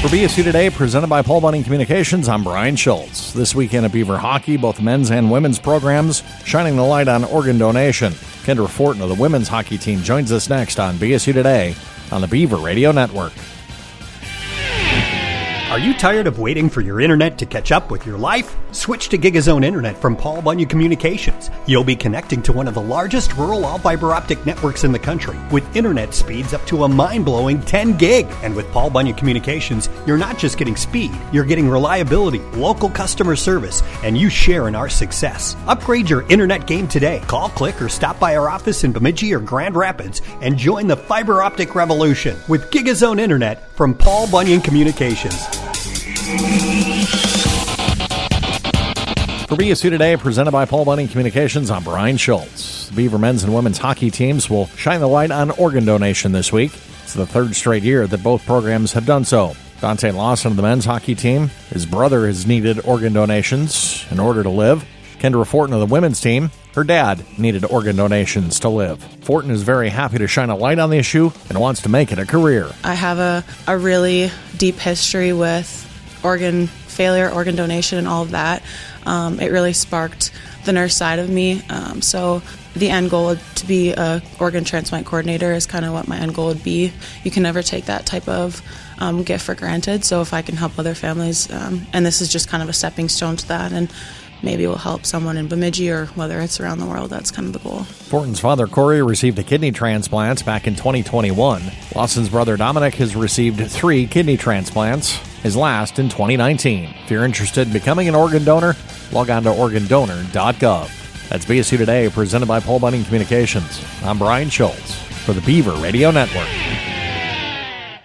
For BSU Today, presented by Paul Bunyan Communications, I'm Brian Schultz. This weekend at Beaver Hockey, both men's and women's programs shining the light on organ donation. Kendra Fortin of the women's hockey team joins us next on BSU Today on the Beaver Radio Network. Are you tired of waiting for your internet to catch up with your life? Switch to GigaZone Internet from Paul Bunyan Communications. You'll be connecting to one of the largest rural all-fiber optic networks in the country with internet speeds up to a mind-blowing 10 gig. And with Paul Bunyan Communications, you're not just getting speed, you're getting reliability, local customer service, and you share in our success. Upgrade your internet game today. Call, click, or stop by our office in Bemidji or Grand Rapids and join the fiber optic revolution with GigaZone Internet from Paul Bunyan Communications. For BSU Today, presented by Paul Bunyan Communications, I'm Brian Schultz. The Beaver men's and women's hockey teams will shine the light on organ donation this week. It's the third straight year that both programs have done so. Dante Lawson of the men's hockey team, his brother has needed organ donations in order to live. Kendra Fortin of the women's team, her dad needed organ donations to live. Fortin is very happy to shine a light on the issue and wants to make it a career. I have a really deep history with organ failure, organ donation, and all of that. It really sparked the nurse side of me. So the end goal to be a organ transplant coordinator is kind of what my end goal would be. You can never take that type of gift for granted. So if I can help other families, and this is just kind of a stepping stone to that, and maybe it will help someone in Bemidji or whether it's around the world, that's kind of the goal. Fortin's father, Corey, received a kidney transplant back in 2021. Lawson's brother, Dominic, has received 3 kidney transplants, his last in 2019. If you're interested in becoming an organ donor, log on to organdonor.gov. That's BSU Today, presented by Paul Bunyan Communications. I'm Brian Schultz for the Beaver Radio Network.